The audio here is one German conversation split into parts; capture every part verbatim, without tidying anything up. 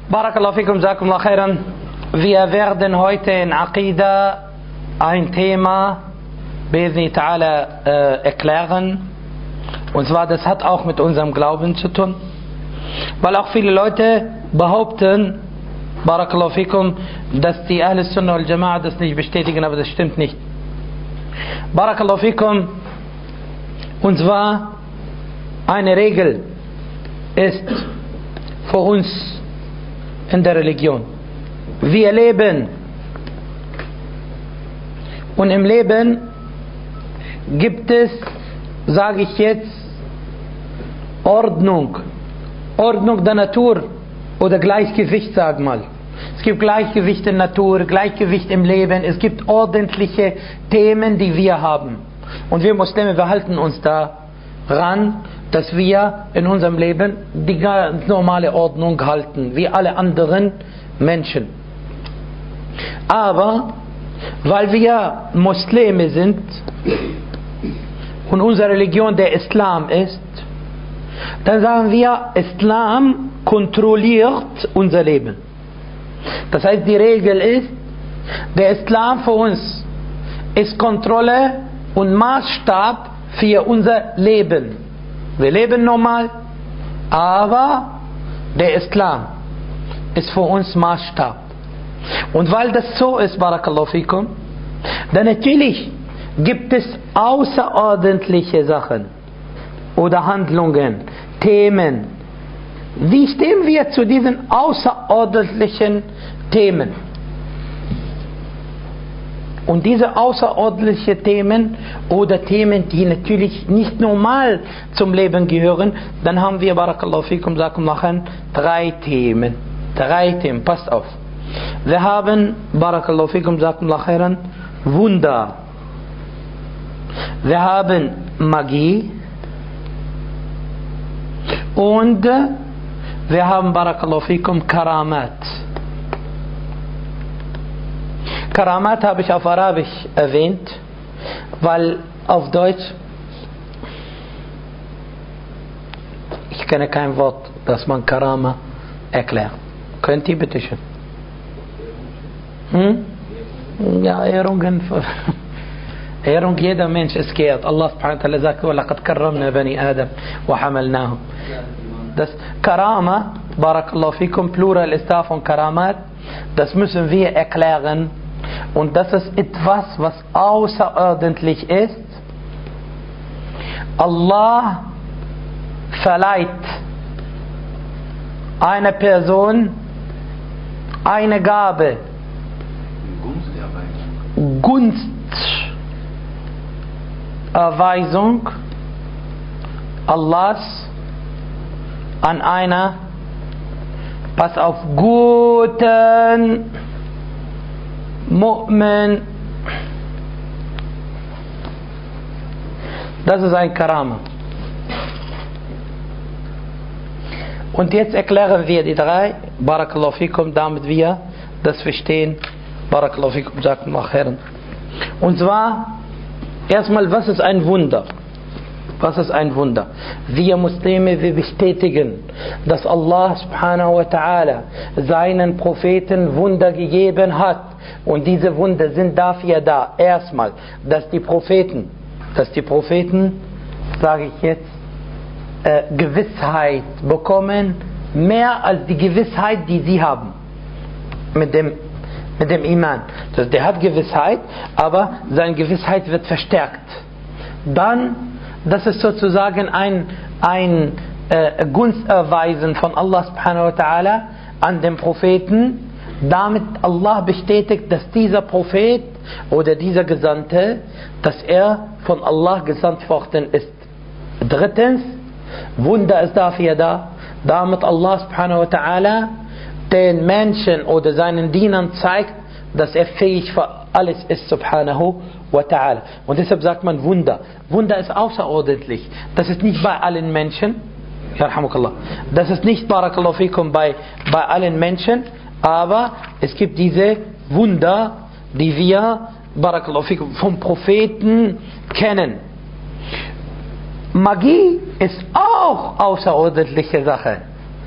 Barakallahu fikum, jazakumullah khairan. Wir werden heute in Aqida ein Thema Be'idhni ta'ala äh, erklären. Und zwar, das hat auch mit unserem Glauben zu tun. Weil auch viele Leute behaupten, Barakallahu fikum, dass die Ahl Sunnah wal Jama'a das nicht bestätigen, aber das stimmt nicht. Barakallahu fikum. Und zwar, eine Regel ist für uns in der Religion. Wir leben und im Leben gibt es, sage ich jetzt, Ordnung. Ordnung der Natur oder Gleichgewicht, sag mal. Es gibt Gleichgewicht in der Natur, Gleichgewicht im Leben. Es gibt ordentliche Themen, die wir haben. Und wir Muslime, wir halten uns daran, dass wir in unserem Leben die ganz normale Ordnung halten, wie alle anderen Menschen. Aber weil wir Muslime sind und unsere Religion der Islam ist, dann sagen wir, Islam kontrolliert unser Leben. Das heißt, die Regel ist, der Islam für uns ist Kontrolle und Maßstab für unser Leben. Wir leben normal, aber der Islam ist für uns Maßstab. Und weil das so ist, Barakallahu fikum, dann natürlich gibt es außerordentliche Sachen oder Handlungen, Themen. Wie stehen wir zu diesen außerordentlichen Themen? Und diese außerordentlichen Themen oder Themen, die natürlich nicht normal zum Leben gehören, dann haben wir, Barakallahu fikum, sagen drei Themen. Drei Themen, passt auf. Wir haben, Barakallahu fikum, sagen Wunder. Wir haben Magie. Und wir haben, Barakallahu fikum, Karamat. Karamat habe ich auf Arabisch erwähnt, weil auf Deutsch ich kenne kein Wort, das man Karama erklärt. Könnt ihr bitte schön? Hm? Ja, Ehrungen. Ehrung, jeder Mensch ist geehrt. Allah subhanahu wa ta'ala sagt, وَلَقَدْ كَرَّمْنَا بَنِي آدَمَ وَحَمَلْنَاهُمْ. Das Karama, Barakallahu fikum, Plural ist da von Karamat, das müssen wir erklären. Und das ist etwas, was außerordentlich ist. Allah verleiht einer Person eine Gabe, Gunsterweisung Allahs an einer, pass auf, guten Mu'min. Das ist ein Karama. Und jetzt erklären wir die drei, Barakallahu fikum, damit wir das verstehen. Barakallahu fikum, jazakumullah khairan. Und zwar, erstmal, was ist ein Wunder? Was ist ein Wunder? Wir Muslime, wir bestätigen, dass Allah subhanahu wa ta'ala seinen Propheten Wunder gegeben hat. Und diese Wunder sind dafür da, erstmal, dass die Propheten, dass die Propheten, sage ich jetzt, äh, Gewissheit bekommen, mehr als die Gewissheit, die sie haben. Mit dem, mit dem Iman. Das, der hat Gewissheit, aber seine Gewissheit wird verstärkt. Dann, das ist sozusagen ein, ein äh, Gunsterweisen von Allah subhanahu wa ta'ala an den Propheten. Damit Allah bestätigt, dass dieser Prophet oder dieser Gesandte, dass er von Allah gesandt worden ist. Drittens, Wunder ist dafür da, damit Allah subhanahu wa ta'ala den Menschen oder seinen Dienern zeigt, dass er fähig für alles ist, subhanahu wa ta'ala. Und deshalb sagt man Wunder. Wunder ist außerordentlich. Das ist nicht bei allen Menschen. Das ist nicht, Barakallahu fikum, bei, bei allen Menschen. Aber es gibt diese Wunder, die wir, Barakallahu fikum, vom Propheten kennen. Magie ist auch außerordentliche Sache.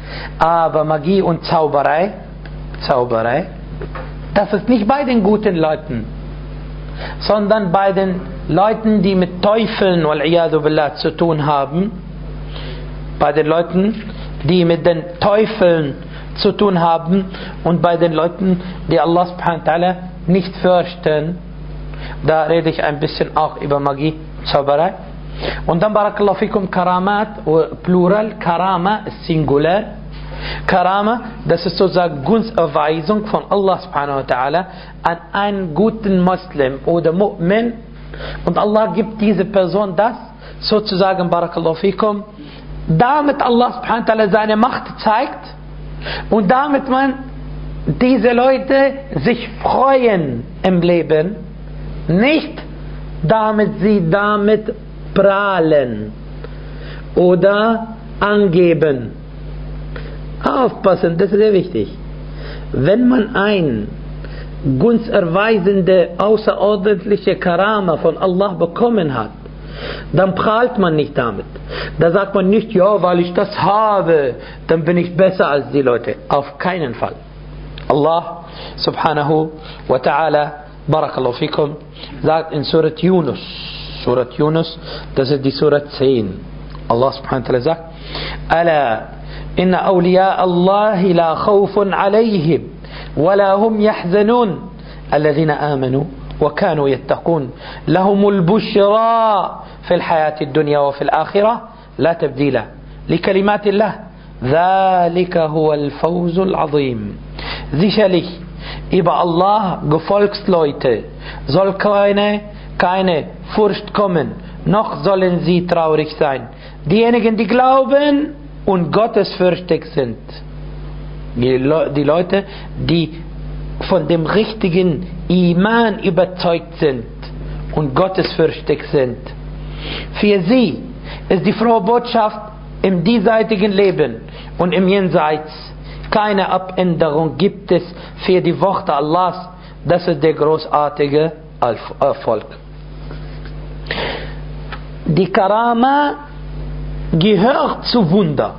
Aber Magie und Zauberei, Zauberei, das ist nicht bei den guten Leuten, sondern bei den Leuten, die mit Teufeln wal-iyadu billah zu tun haben, bei den Leuten, die mit den Teufeln zu tun haben und bei den Leuten, die Allah subhanahu wa ta'ala nicht fürchten. Da rede ich ein bisschen auch über Magie, Zauberei. Und dann Barakallahu fikum Karamat, Plural, Karama ist Singular. Karama, das ist sozusagen Gunsterweisung von Allah subhanahu wa ta'ala an einen guten Muslim oder Mu'min, und Allah gibt diese Person das sozusagen, Barakallahu fikum, damit Allah subhanahu wa ta'ala seine Macht zeigt und damit man diese Leute sich freuen im Leben, nicht damit sie damit prahlen oder angeben. Aufpassen, das ist sehr wichtig. Wenn man ein gunsterweisende, außerordentliche Karama von Allah bekommen hat, dann prahlt man nicht damit. Da sagt man nicht, ja, weil ich das habe, dann bin ich besser als die Leute. Auf keinen Fall. Allah subhanahu wa ta'ala, Barakallahu fikum, sagt in Surat Yunus, Surat Yunus, das ist die Surat zehn. Allah subhanahu wa ta'ala sagt, Ala inna awliya Allahi la khawfun alayhim wa la hum yahzanun alladhina amanu وكانوا يتقون لهم البشرى في الحياة الدنيا وفي الآخرة لا تبديل لكلمات الله ذلك هو الفوز العظيم. Sicherlich über Allah Gefolgsleute soll keine, keine Furcht kommen, noch sollen sie traurig sein. Diejenigen, die glauben und gottesfürchtig sind. Die, Le- die Leute, die von dem richtigen Iman überzeugt sind und gottesfürchtig sind. Für sie ist die frohe Botschaft im diesseitigen Leben und im Jenseits. Keine Abänderung gibt es für die Worte Allahs. Das ist der großartige Erfolg. Die Karama gehört zu Wunder.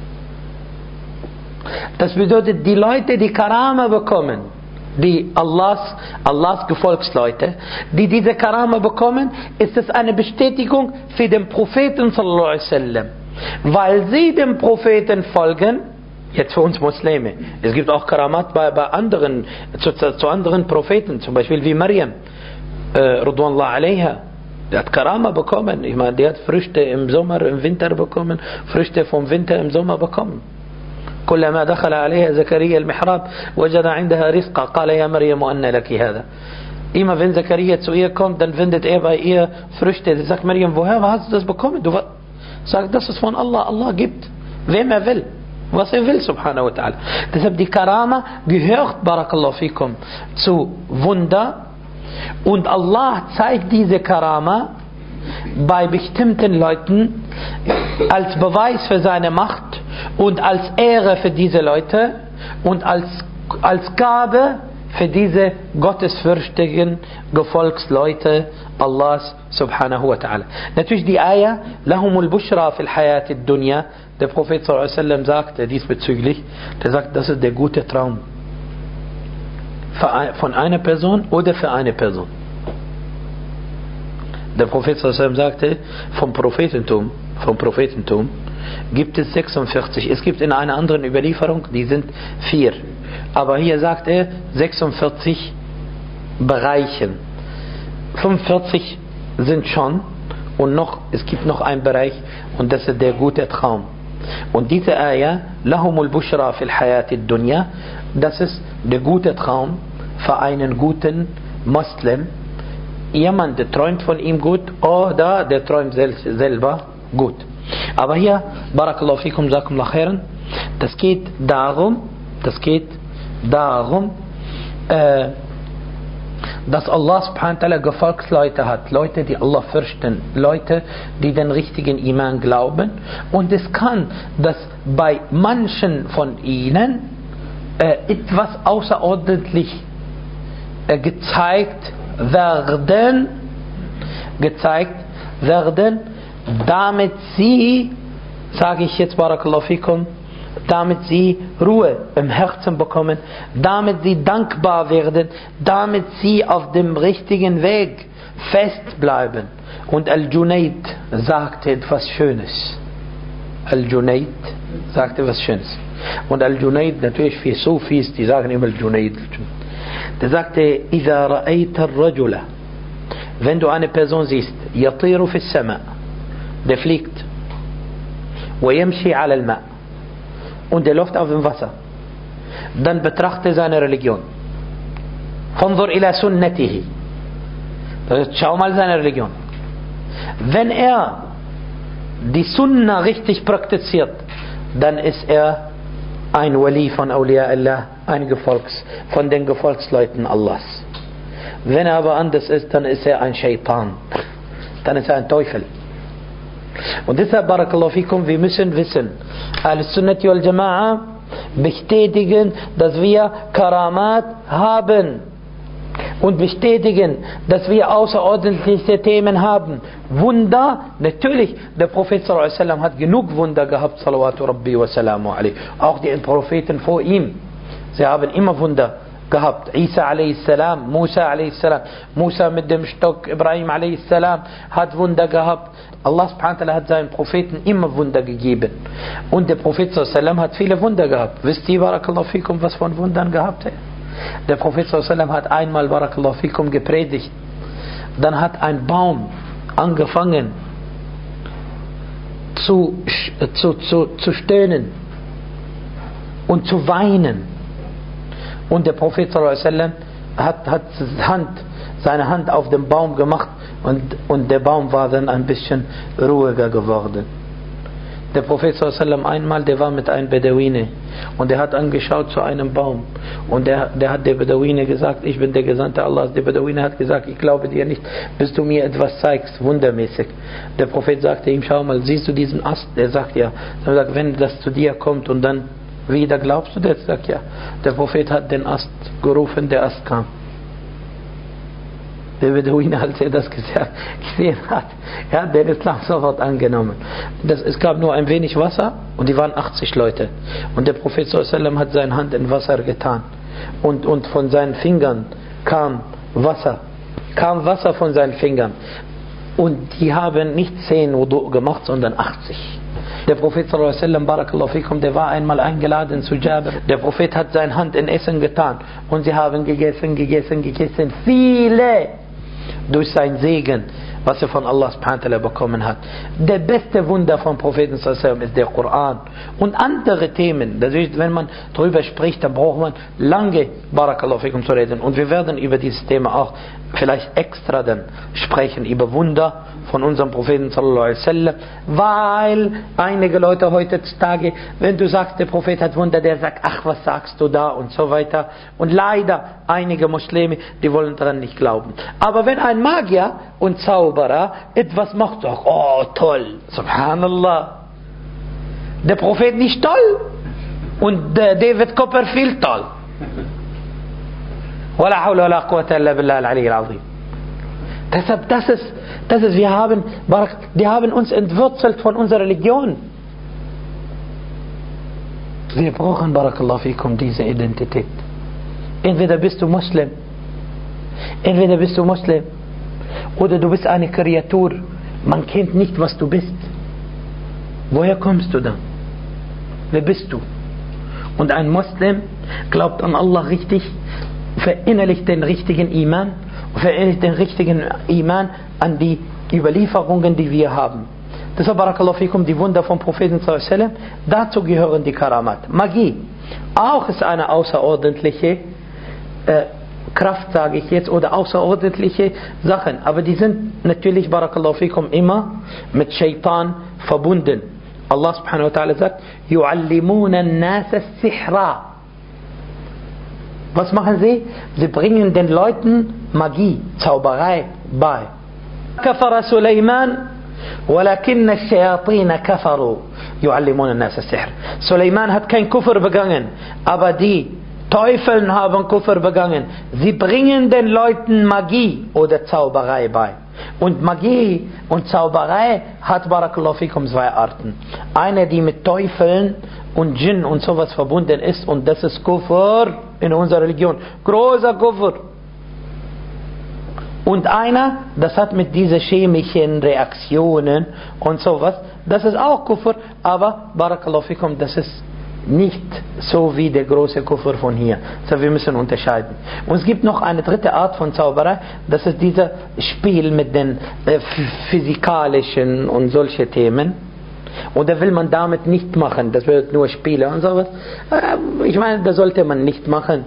Das bedeutet, die Leute, die Karama bekommen, die Allahs, Allahs Gefolgsleute, die diese Karama bekommen, ist es eine Bestätigung für den Propheten sallallahu alaihi wasallam, weil sie dem Propheten folgen. Jetzt für uns Muslime, es gibt auch Karamat bei, bei anderen, zu, zu anderen Propheten, zum Beispiel wie Maryam, äh, Ridwanullah alaiha, die hat Karama bekommen. Ich meine, die hat Früchte im Sommer, im Winter bekommen, Früchte vom Winter im Sommer bekommen. كلما دخل عليها زكريا المحراب وجد عندها رزقا قال يا مريم أن لك هذا. Immer wenn Zakaria zu ihr kommt, dann findet er bei ihr Früchte. Sie sagt, Maryam, woher hast du das bekommen? Du sagt, das ist von Allah. Allah gibt, wem er will, was er will, subhanahu wa ta'ala. Deshalb die Karama gehört, Barakallahu fikum, zu Wunder, und Allah zeigt diese Karama bei bestimmten Leuten als Beweis für seine Macht und als Ehre für diese Leute und als, als Gabe für diese gottesfürchtigen Gefolgsleute Allahs subhanahu wa ta'ala. Natürlich die Ayah, lahumul bushra fil hayati dunya, der Prophet sallallahu alaihi wasallam sagte diesbezüglich, der sagt, das ist der gute Traum von einer Person oder für eine Person. Der Prophet sallallahu alaihi wasallam sagte, vom Prophetentum, vom Prophetentum gibt es sechsundvierzig. Es gibt in einer anderen Überlieferung, die sind vier. Aber hier sagt er sechsundvierzig Bereichen. fünfundvierzig sind schon und noch, es gibt noch einen Bereich, und das ist der gute Traum. Und diese Ayah, lahumul bushra fil hayati dunya, das ist der gute Traum für einen guten Muslim. Jemand, der träumt von ihm gut, oder der träumt selber gut. Aber hier, Barakallahu fikum, Jazakumullah khairan, das geht darum, das geht darum, äh, dass Allah subhanahu wa ta'ala Gefolgsleute hat, Leute, die Allah fürchten, Leute, die den richtigen Iman glauben, und es kann, dass bei manchen von ihnen äh, etwas außerordentlich äh, gezeigt werden, gezeigt werden, damit sie, sage ich jetzt Barakallahu fikum, damit sie Ruhe im Herzen bekommen, damit sie dankbar werden, damit sie auf dem richtigen Weg festbleiben. Und Al-Junayd sagte etwas Schönes. Al-Junayd sagte etwas Schönes. Und Al-Junayd, natürlich für Sufis, die sagen immer Al-Junayd. Der sagte, إِذَا رَأَيْتَ الرَّجُلَ, wenn du eine Person siehst, يَطِيرُ فِي السَّمَاءِ, der fliegt, وَيَمْشِي عَلَى الْمَاءِ, und der läuft auf dem Wasser, dann betrachte seine Religion. فَانْظُرْ إِلَى سُنَّتِهِ, schau mal seine Religion. Wenn er die Sunna richtig praktiziert, dann ist er ein Wali von Awliya Allah, ein Gefolgs, von den Gefolgsleuten Allahs. Wenn er aber anders ist, dann ist er ein Shaitan, dann ist er ein Teufel. Und deshalb, Barakallahu fikum, wir müssen wissen, Al-Sunnati wal Jama'a bestätigen, dass wir Karamat haben und bestätigen, dass wir außerordentliche Themen haben. Wunder, natürlich, der Prophet sallallahu alaihi wasallam hat genug Wunder gehabt, salawatu rabbi wa salamu alaihi. Auch die Propheten vor ihm, sie haben immer Wunder gehabt. Isa a.s., Musa a.s., Musa mit dem Stock, Ibrahim a.s. hat Wunder gehabt. Allah subhanahu wa ta'ala hat seinen Propheten immer Wunder gegeben. Und der Prophet sallallahu alaihi wasallam hat viele Wunder gehabt. Wisst ihr, Barakallahu fikum, was von Wundern gehabt hat? Der Prophet sallallahu alaihi wasallam hat einmal, Barakallahu fikum, gepredigt. Dann hat ein Baum angefangen zu, zu, zu, zu stöhnen und zu weinen. Und der Prophet sallallahu alaihi wasallam hat, hat Hand, seine Hand auf den Baum gemacht und, und der Baum war dann ein bisschen ruhiger geworden. Der Prophet sallallahu alaihi wasallam einmal, der war mit einem Bedouine und der hat angeschaut zu einem Baum und der, der hat der Bedouine gesagt, ich bin der Gesandte Allahs. Der Bedouine hat gesagt, ich glaube dir nicht, bis du mir etwas zeigst, wundermäßig. Der Prophet sagte ihm, schau mal, siehst du diesen Ast? Er sagt ja. Er sagt, wenn das zu dir kommt und dann wieder, glaubst du das? Sagt ja. Der Prophet hat den Ast gerufen, der Ast kam. Der Bedouine, als er das gesehen hat, er hat den Islam sofort angenommen. Das, es gab nur ein wenig Wasser und die waren achtzig Leute. Und der Prophet sallallahu alaihi wasallam hat seine Hand in Wasser getan. Und, und von seinen Fingern kam Wasser. Kam Wasser von seinen Fingern. Und die haben nicht zehn Wudu gemacht, sondern achtzig. Der Prophet sallallahu alaihi wasallam, Barakallahu fikum, der war einmal eingeladen zu Jabir. Der Prophet hat seine Hand in Essen getan. Und sie haben gegessen, gegessen, gegessen. Viele! Durch sein Segen, was er von Allah subhanahu wa ta'ala bekommen hat. Der beste Wunder vom Propheten sallallahu alaihi wasallam ist der Koran. Und andere Themen, das ist, wenn man darüber spricht, dann braucht man lange, Barakallahu fikum, zu reden. Und wir werden über dieses Thema auch vielleicht extra dann sprechen, über Wunder von unserem Propheten sallallahu alaihi wasallam, weil einige Leute heutzutage, wenn du sagst, der Prophet hat Wunder, der sagt, ach, was sagst du da und so weiter. Und leider einige Muslime, die wollen daran nicht glauben. Aber wenn ein Magier und Zauberer etwas macht, sagt, oh toll, subhanallah, der Prophet nicht toll und David Copperfield toll. Wala hawla wala quwwata illa billah al-ali al-azim. Deshalb, das ist, das ist, wir haben, die haben uns entwurzelt von unserer Religion. Wir brauchen, Barakallahu fikum, diese Identität. Entweder bist du Muslim, entweder bist du Muslim, oder du bist eine Kreatur. Man kennt nicht, was du bist. Woher kommst du dann? Wer bist du? Und ein Muslim glaubt an Allah richtig, verinnerlicht den richtigen Iman, verinnerlicht den richtigen Iman an die Überlieferungen, die wir haben. Deshalb, Barakallahu fikum, die Wunder vom Propheten sallallahu alaihi wasallam, dazu gehören die Karamat. Magie auch ist eine außerordentliche äh, Kraft, sage ich jetzt, oder außerordentliche Sachen, aber die sind natürlich, Barakallahu fikum, immer mit Shaitan verbunden. Allah subhanahu wa ta'ala sagt, يُعَلِّمُونَ النَّاسَ السِّحْرَ. Was machen sie? Sie bringen den Leuten Magie, Zauberei bei. كفر سليمان ولكن الشياطين كفروا يعلمون الناس السحر. Suleiman hat kein Kufr begangen, aber die Teufel haben Kufr begangen. Sie bringen den Leuten Magie oder Zauberei bei. Und Magie und Zauberei hat, Barakallahu fikum, zwei Arten. Eine, die mit Teufeln und Djinn und sowas verbunden ist, und das ist Kufr in unserer Religion. Großer Kufr. Und einer, das hat mit diesen chemischen Reaktionen und sowas, das ist auch Kufr, aber Barakallahu fikum, das ist nicht so wie der große Kufr von hier. So, wir müssen unterscheiden. Und es gibt noch eine dritte Art von Zauberei, das ist dieses Spiel mit den äh, physikalischen und solche Themen. Und da will man damit nicht machen, das wird nur Spiele und sowas. Äh, ich meine, das sollte man nicht machen.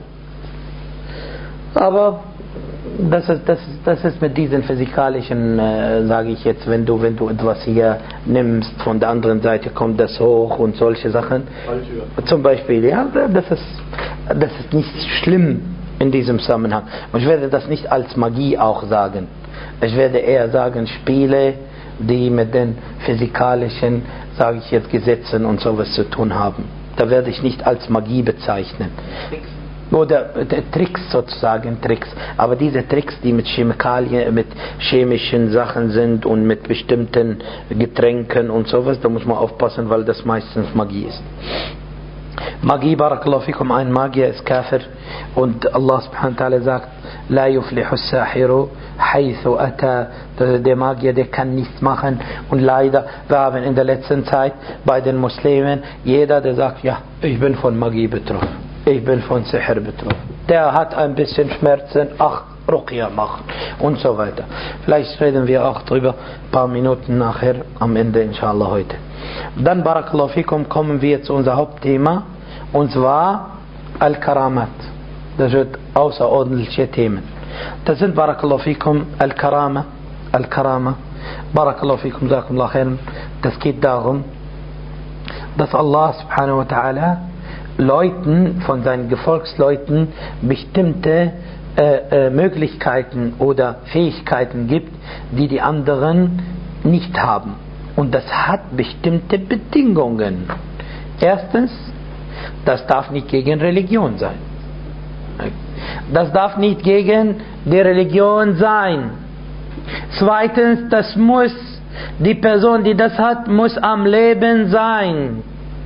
Aber das ist, das, das ist mit diesen physikalischen, äh, sage ich jetzt, wenn du, wenn du etwas hier nimmst, von der anderen Seite kommt das hoch und solche Sachen. Zum Beispiel, ja, das ist, das ist nicht schlimm in diesem Zusammenhang. Und ich werde das nicht als Magie auch sagen. Ich werde eher sagen, Spiele, die mit den physikalischen, sage ich jetzt, Gesetzen und sowas zu tun haben. Da werde ich nicht als Magie bezeichnen. Oder Tricks sozusagen, Tricks. Aber diese Tricks, die mit Chemikalien, mit chemischen Sachen sind und mit bestimmten Getränken und sowas, da muss man aufpassen, weil das meistens Magie ist. Magie, Barakallahu fikum, ein Magier ist Kafir, und Allah subhanahu wa ta'ala sagt, La yuflihu sahiru haythu ata. Der Magier, der kann nichts machen, und leider, wir haben in der letzten Zeit bei den Muslimen, jeder, der sagt, ja, ich bin von Magie betroffen. Ich bin von Sihr betroffen. Der hat ein bisschen Schmerzen, ach, Ruqya machen und so weiter. Vielleicht reden wir auch drüber ein paar Minuten nachher am Ende, inshallah, heute. Dann, Barakallahu fikum, kommen wir zu unserem Hauptthema, und zwar Al-Karamat. Das sind außerordentliche Themen. Das sind, Barakallahu fikum, Al-Karama, Al-Karama, Barakallahu fikum, Jazakumullah khairan. Das geht darum, dass Allah subhanahu wa ta'ala Leuten, von seinen Gefolgsleuten, bestimmte äh, äh, Möglichkeiten oder Fähigkeiten gibt, die die anderen nicht haben. Und das hat bestimmte Bedingungen. Erstens, das darf nicht gegen Religion sein. Das darf nicht gegen die Religion sein. Zweitens, das muss, die Person, die das hat, muss am Leben sein.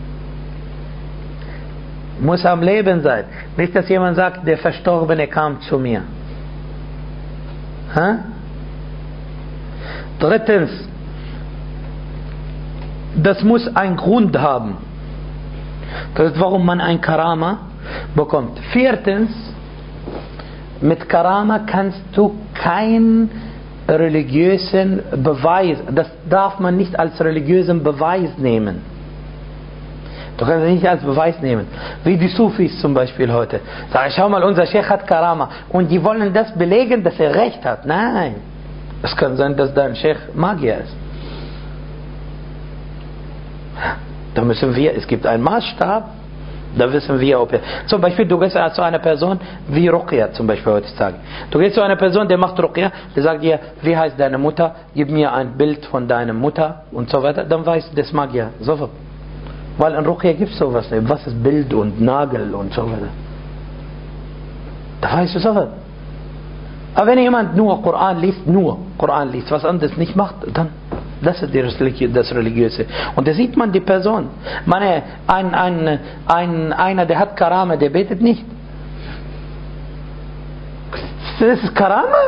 Muss am Leben sein. Nicht, dass jemand sagt, der Verstorbene kam zu mir. Ha? Drittens, das muss einen Grund haben. Das ist, warum man ein Karama bekommt. Viertens, mit Karama kannst du keinen religiösen Beweis, das darf man nicht als religiösen Beweis nehmen. Du kannst es nicht als Beweis nehmen. Wie die Sufis zum Beispiel heute. Sagen, schau mal, unser Sheikh hat Karama. Und die wollen das belegen, dass er recht hat. Nein. Es kann sein, dass dein Sheikh Magier ist. Da müssen wir, es gibt einen Maßstab, da wissen wir, ob er... Zum Beispiel, du gehst zu einer Person, wie Ruqya zum Beispiel heutzutage. Du gehst zu einer Person, der macht Ruqya, der sagt dir, wie heißt deine Mutter? Gib mir ein Bild von deiner Mutter und so weiter. Dann weißt du, das Magier. Sofort. Weil in Ruqya gibt es sowas nicht. Was ist Bild und Nagel und so weiter? Da weißt du sofort. Aber wenn jemand nur Koran liest, nur Koran liest, was anderes nicht macht, dann das ist das Religiöse. Und da sieht man die Person. Meine, ein, ein, ein, einer, der hat Karama, der betet nicht. Das ist Karama?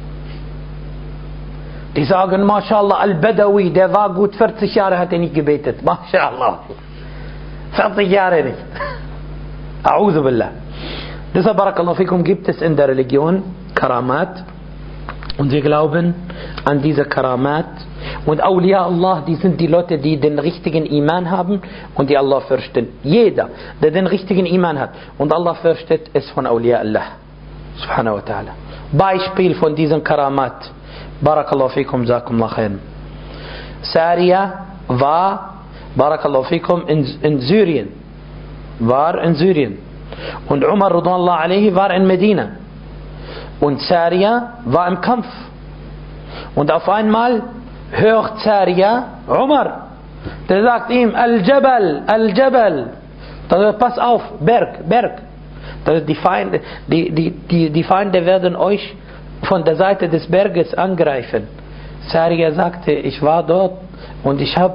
Die sagen, MashaAllah, Al-Badawi, der war gut vierzig Jahre, hat er nicht gebetet. MashaAllah. vierzig Jahre nicht. A'udhu billah. Deshalb, Barakallahu fikum, gibt es in der Religion Karamat. Und wir glauben an diese Karamat. Und Awliya Allah, die sind die Leute, die den richtigen Iman haben und die Allah fürchten. Jeder, der den richtigen Iman hat und Allah fürchtet, ist von Awliya Allah. Subhanahu wa ta'ala. Beispiel von diesem Karamat. Barakallahu fikum, Jazakumullah khairan. Sariya war, Barakallahu fikum, in, in Syrien. War in Syrien. Und Umar radhiyallahu anhu war in Medina. Und Sariya war im Kampf. Und auf einmal hört Sariya Umar. Der sagt ihm, Al-Jabal, Al-Jabal. Da pass auf, Berg, Berg. Die Feinde, die, die, die, die Feinde werden euch von der Seite des Berges angreifen. Sariya sagte, ich war dort und ich habe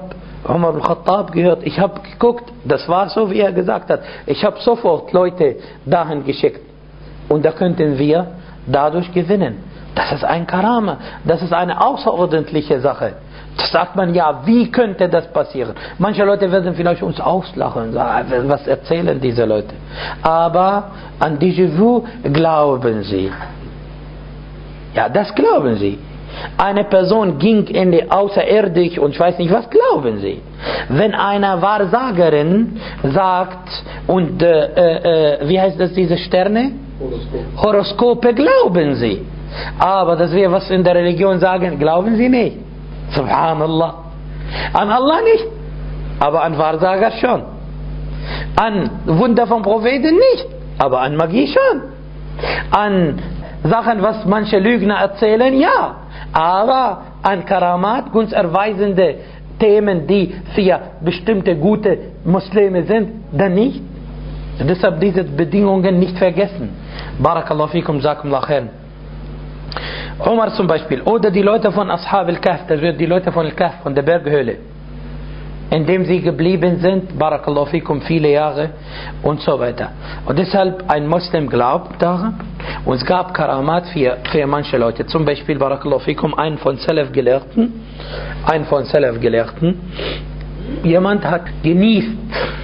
Umar al-Khattab gehört, ich habe geguckt, das war so, wie er gesagt hat. Ich habe sofort Leute dahin geschickt. Und da könnten wir dadurch gewinnen. Das ist ein Karama, das ist eine außerordentliche Sache. Das sagt man ja, wie könnte das passieren? Manche Leute werden vielleicht uns auslachen, sagen, was erzählen diese Leute? Aber an Déjà-vu glauben sie. Ja, das glauben sie. Eine Person ging in die Außerirdisch und ich weiß nicht, was glauben sie? Wenn eine Wahrsagerin sagt, und äh, äh, wie heißt das, diese Sterne? Horoskop. Horoskope glauben sie. Aber dass wir was in der Religion sagen, glauben sie nicht. Subhanallah. An Allah nicht, aber an Wahrsager schon. An Wunder von Propheten nicht, aber an Magie schon. An Sachen, was manche Lügner erzählen, ja. Aber an Karamat, gunsterweisende Themen, die für bestimmte gute Muslime sind, dann nicht. Deshalb diese Bedingungen nicht vergessen. Barakallahu fikum, Jazakumullah khair. Umar zum Beispiel, oder die Leute von Ashab al-Kahf, das wird die Leute von al-Kahf, von der Berghöhle, indem sie geblieben sind, Barakallahu fikum, viele Jahre und so weiter. Und deshalb, ein Muslim glaubt daran, und es gab Karamat für, für manche Leute, zum Beispiel, Barakallahu fikum, einen von Salaf-Gelehrten, einen von Salaf-Gelehrten, jemand hat genießt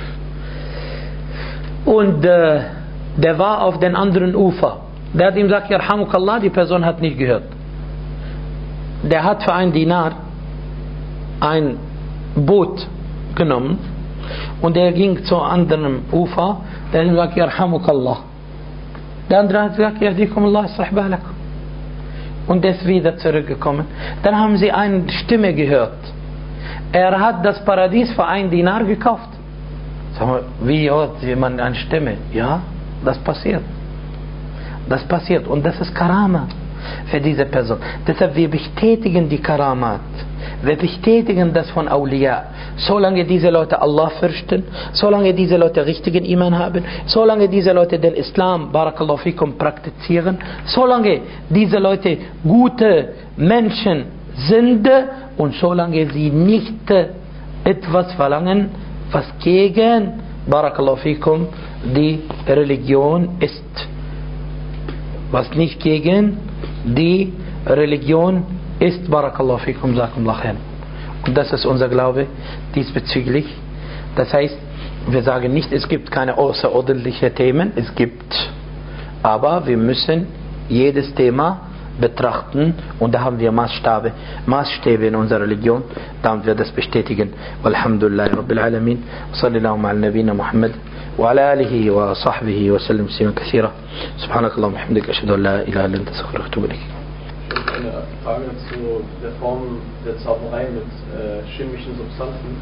und äh, der war auf den anderen Ufer. Der hat ihm gesagt, Yarhamukallah, die Person hat nicht gehört. Der hat für einen Dinar ein Boot genommen und er ging zu anderen Ufer. Der hat ihm gesagt, Yarhamukallah. Der andere hat gesagt, Yahdikumullah, Israh balakum. Und der ist wieder zurückgekommen. Dann haben sie eine Stimme gehört. Er hat das Paradies für einen Dinar gekauft. Sag mal, wie hört jemand eine Stimme? Ja, das passiert. Das passiert und das ist Karama für diese Person. Deshalb wir bestätigen die Karamat. Wir bestätigen das von Awliya. Solange diese Leute Allah fürchten, solange diese Leute richtigen Iman haben, solange diese Leute den Islam, Barakallahu fikum, praktizieren, solange diese Leute gute Menschen sind und solange sie nicht etwas verlangen, was gegen, Barakallahu fikum, die Religion ist. Was nicht gegen die Religion ist, Barakallahu fikum, Jazakumullah khair. Und das ist unser Glaube diesbezüglich. Das heißt, wir sagen nicht, es gibt keine außerordentlichen Themen, es gibt, aber wir müssen jedes Thema betrachten und da haben wir Maßstäbe, Maßstäbe in unserer Religion, damit wir das bestätigen. Walhamdulillahi Rabbil Alamin. Sallallahu ala Nabina Muhammad وعلى آله وصحبه وسلم تسليما كثيرا سبحانك اللهم وبحمدك أشهد أن لا إله إلا أنت أستغفرك وأتوب إليك. Eine Frage zu der Form der Zauberei mit äh, chemischen Substanzen.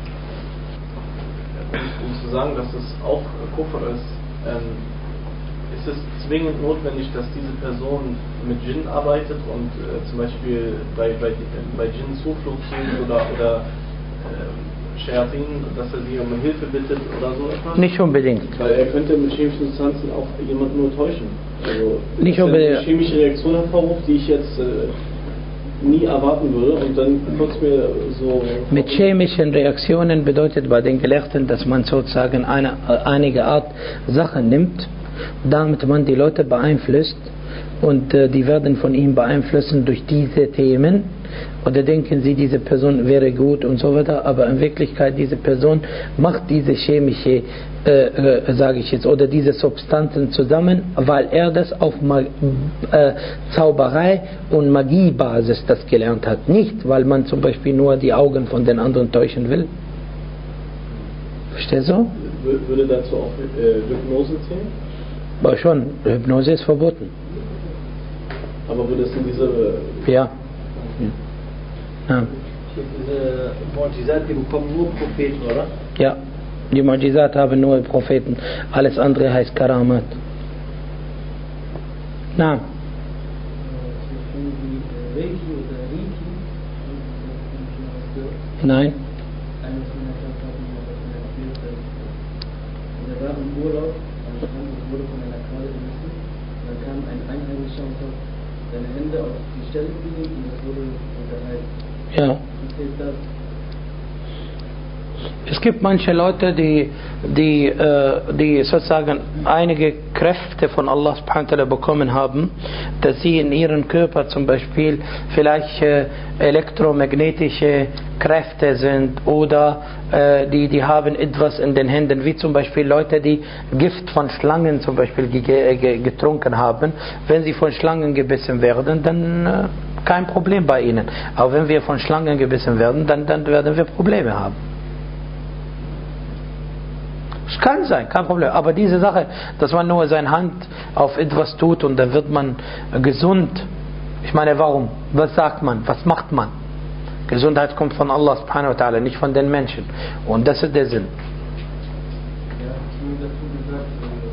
Um zu sagen, dass es auch Kufr ist, ähm, ist es zwingend notwendig, dass diese Person mit Djinn arbeitet und äh, zum Beispiel bei, bei, bei Djinn Zuflucht sucht oder, oder äh, Shayatin, dass er sie um Hilfe bittet oder so etwas? Nicht unbedingt. Weil er könnte mit chemischen Substanzen auch jemanden nur täuschen. Also, nicht unbedingt. Eine chemische Reaktion hervorruft, die ich jetzt äh, nie erwarten würde und dann kurz mir so... Mit chemischen Reaktionen bedeutet bei den Gelehrten, dass man sozusagen eine, einige Art Sachen nimmt, damit man die Leute beeinflusst und äh, die werden von ihm beeinflussen durch diese Themen. Oder denken sie, diese Person wäre gut und so weiter, aber in Wirklichkeit diese Person macht diese chemische, äh, äh, sage ich jetzt, oder diese Substanzen zusammen, weil er das auf Mag- äh, Zauberei und Magiebasis das gelernt hat. Nicht, weil man zum Beispiel nur die Augen von den anderen täuschen will. Verstehst du? Würde dazu auch äh, Hypnose zählen? Aber schon, Hypnose ist verboten. Aber würde es in diese... Ja. Ja. Diese Mu'jizat, die bekommen nur Propheten, oder? Ja, die Mu'jizat haben nur Propheten. Alles andere heißt Karamat. Na. Nein. Er war im Urlaub, am Strand, und wurde von einer Qualle gebissen. Dann kam ein Einheimischer und hat seine Hände auf die Stelle gelegt und es wurde unterhalten. Ja. Es gibt manche Leute, die, die, äh, die sozusagen einige Kräfte von Allah subhanahu wa ta'ala bekommen haben, dass sie in ihrem Körper zum Beispiel vielleicht äh, elektromagnetische Kräfte sind oder äh, die, die haben etwas in den Händen, wie zum Beispiel Leute, die Gift von Schlangen zum Beispiel ge, ge, getrunken haben. Wenn sie von Schlangen gebissen werden, dann äh, kein Problem bei ihnen. Aber wenn wir von Schlangen gebissen werden, dann, dann werden wir Probleme haben. Es kann sein, kein Problem. Aber diese Sache, dass man nur seine Hand auf etwas tut und dann wird man gesund. Ich meine, warum? Was sagt man? Was macht man? Gesundheit kommt von Allah subhanahu wa ta'ala, nicht von den Menschen. Und das ist der Sinn. Ja, ich habe dazu gesagt,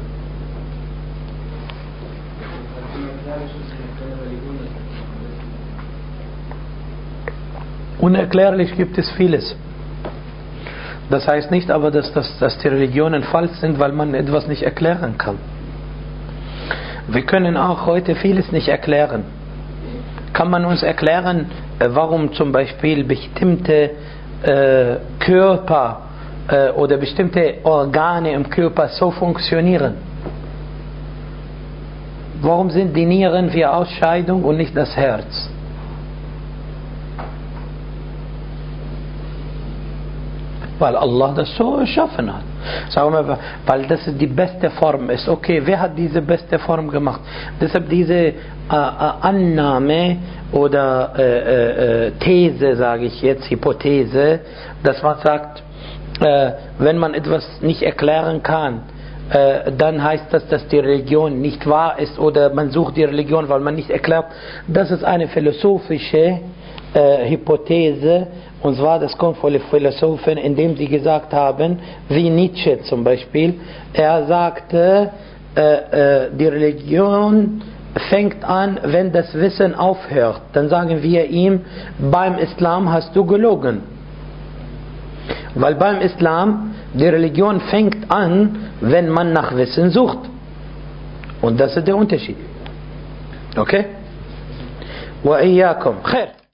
unerklärlich gibt es vieles. Das heißt nicht aber, dass, dass, dass die Religionen falsch sind, weil man etwas nicht erklären kann. Wir können auch heute vieles nicht erklären. Kann man uns erklären, warum zum Beispiel bestimmte äh, Körper äh, oder bestimmte Organe im Körper so funktionieren? Warum sind die Nieren für Ausscheidung und nicht das Herz? Weil Allah das so erschaffen hat. Sagen wir, weil das die beste Form ist. Okay, wer hat diese beste Form gemacht? Deshalb diese äh, Annahme oder äh, äh, These, sage ich jetzt, Hypothese, dass man sagt, äh, wenn man etwas nicht erklären kann, äh, dann heißt das, dass die Religion nicht wahr ist oder man sucht die Religion, weil man nicht erklärt. Das ist eine philosophische äh, Hypothese. Und zwar, das kommt von den Philosophen, indem sie gesagt haben, wie Nietzsche zum Beispiel, er sagte, äh, äh, die Religion fängt an, wenn das Wissen aufhört. Dann sagen wir ihm, beim Islam hast du gelogen. Weil beim Islam, die Religion fängt an, wenn man nach Wissen sucht. Und das ist der Unterschied. Okay? Wa iyyakum. Khair.